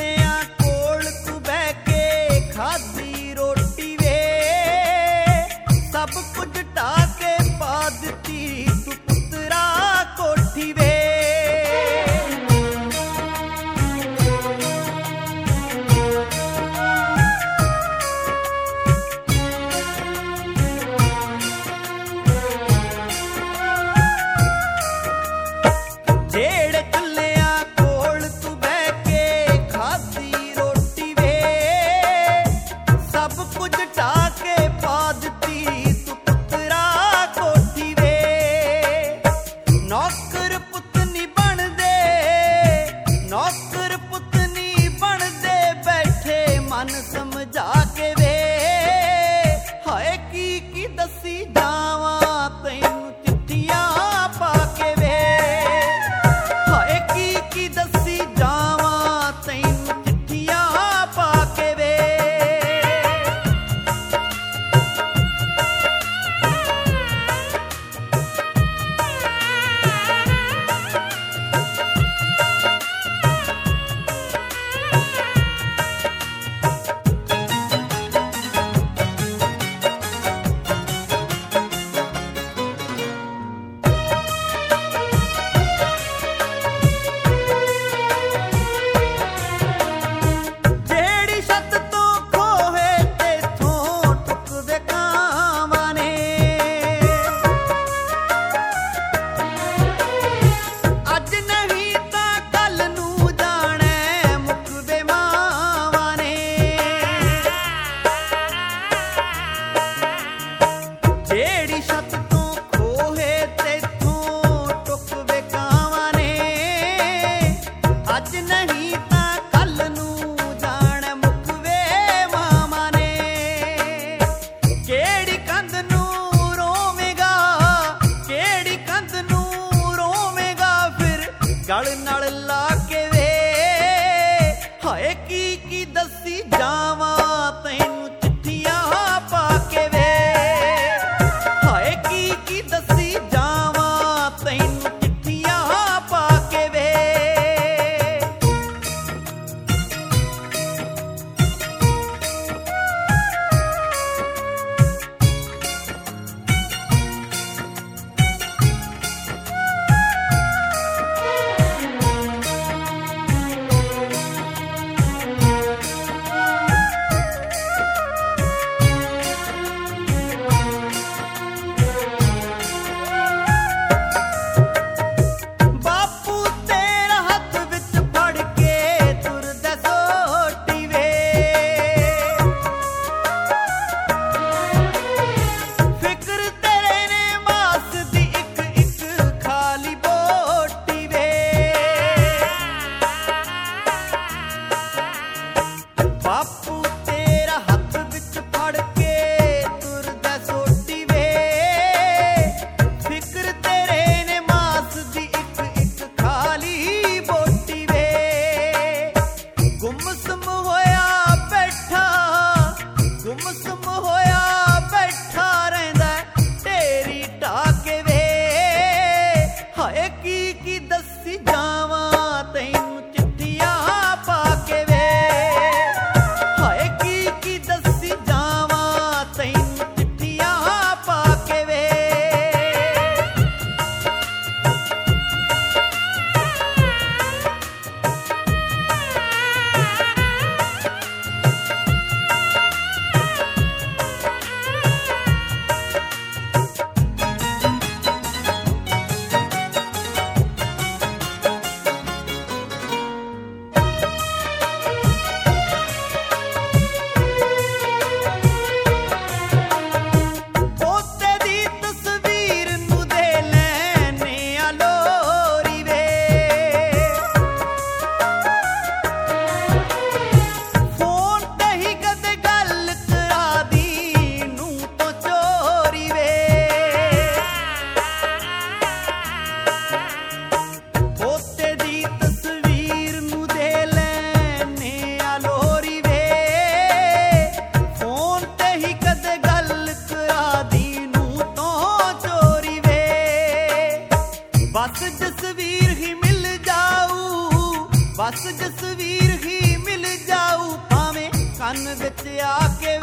ਚੱਲਿਆ ਕੋਲ ਤੂੰ ਬਹਿ ਕੇ ਖਾਧੀ ਰੋਟੀ ਵੇ, ਸਭ ਕੁਝ ਢਾ ਕੇ ਪਾ ਦਿੱਤੀ ਤੂੰ ਪੁੱਤਰਾ ਕੋਠੀ ਵੇ। ਜਿਹੜੇ ਚੱਲਿਆ ਕੋਲ ਤੂੰ ਬਹਿ ਕੇ ਖਾਧੀ ਰੋਟੀ ਵੇ, ਸਭ ਕੁਝ ਢਾ ਕੇ ਪਾ ਦਿੱਤੀ ਤੂੰ ਪੁੱਤਰਾ ਕੋਠੀ ਵੇ। ਨੌਕਰ ਪੁੱਤ ਨੀ ਬਣਦੇ, ਨੌਕਰ ਪੁੱਤ ਨੀ ਬਣਦੇ, ਬੈਠੇ ਮਨ ਸਮਝਾ ਕੇ ਵੇ। ਹਾਏ ਕੀ ਦੱਸੀ ਜਾਵਾਂ ਤੈਨੂੰ ਚਿੱਠੀਆਂ ਪਾ ਕੇ ਵੇ, ਹਾਏ ਕੀ ਦੱਸੀ ਜਾਵਾਂ ਤੈਨੂੰ ਚਿੱਠੀਆਂ ਪਾ ਕੇ ਵੇ। ਜਿਹੜੀ ਛੱਤ ਤੋਂ ਖੋਹੇ ਤੇਥੋਂ ਟੁੱਕਦੇ ਕਾਵਾਂ ਨੇ, ਅੱਜ ਨਹੀਂ ਤਾਂ ਕੱਲ ਨੂੰ ਜਾਣੈ ਮੁੱਕਦੇ ਮਾਵਾਂ ਨੇ। ਜਿਹੜੀ ਛੱਤ ਤੋਂ ਖੋਹੇ ਤੇਥੋਂ ਟੁੱਕਦੇ ਕਾਵਾਂ ਨੇ, ਅੱਜ ਨਹੀਂ ਤਾਂ ਕੱਲ ਨੂੰ ਜਾਣ ਮੁੱਕਵੇ ਮਾਵਾਂ ਨੇ। ਕਿਹੜੀ ਕੰਧ ਨੂੰ ਰੋਵੇਂਗਾ, ਕਿਹੜੀ ਕੰਧ ਨੂੰ ਰੋਵੇਂਗਾ, ਫਿਰ ਗਲ ਨਾਲ ਲਾ ਕੇ ਵੇ। ਹਾਏ ਕੀ ਦੱਸੀ ਜਾਵਾਂ ਤੈਨੂੰ ਚਿੱਠੀਆਂ ਪਾ ਕੇ ਵੇ, ਹਾਏ ਕੀ ਦੱਸੀ ਜਾਵਾਂ ਤੈਨੂੰ ਚਿੱਠੀਆਂ ਪਾ ਕੇ ਵੇ। ਬਾਪੂ ਤੇਰਾ ਹੱਥ ਵਿੱਚ ਫੜ ਕੇ ਤੁਰਦਾ ਸੋਟੀ ਵੇ, ਫਿਕਰ ਤੇਰੇ ਨੇ ਮਾਸ ਦੀ ਇੱਕ ਖਾਲੀ ਬੋਟੀ ਵੇ। ਬਾਪੂ ਤੇਰਾ ਹੱਥ ਵਿੱਚ ਫੜ ਕੇ ਤੁਰਦਾ ਸੋਟੀ ਵੇ, ਫਿਕਰ ਤੇਰੇ ਨੇ ਮਾਸ ਦੀ ਇੱਕ ਖਾਲੀ ਬੋਟੀ ਵੇ। ਗੁੰਮਸੁੰਮ ਹੋਇਆ ਬੈਠਾ, ਗੁੰਮਸੁੰਮ ਹੋਇਆ ਬੈਠਾ ਰਹਿੰਦਾ ਢੇਰੀ ਢਾ ਕੇ ਵੇ। ਹਾਏ ਕੀ ਦੱਸੀ ਜਾਵਾਂ ਤੈਨੂੰ ਚਿੱਠੀਆਂ ਪਾ ਕੇ ਵੇ, ਹਾਏ ਕੀ ਦੱਸੀ ਜਾਵਾਂ ਤੈਨੂੰ ਚਿੱਠੀਆਂ ਪਾ ਕੇ ਵੇ। ਲਿਆ ਕੇ